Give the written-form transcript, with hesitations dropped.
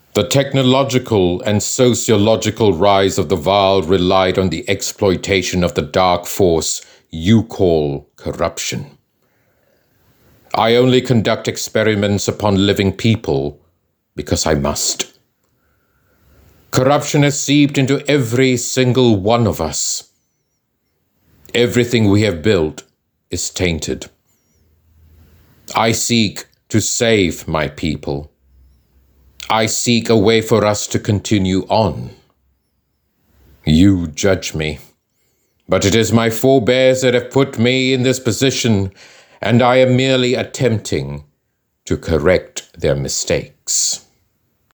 The technological and sociological rise of the world relied on the exploitation of the dark force you call corruption. I only conduct experiments upon living people because I must. Corruption has seeped into every single one of us. Everything we have built is tainted. I seek to save my people. I seek a way for us to continue on. You judge me, but it is my forebears that have put me in this position, and I am merely attempting to correct their mistakes.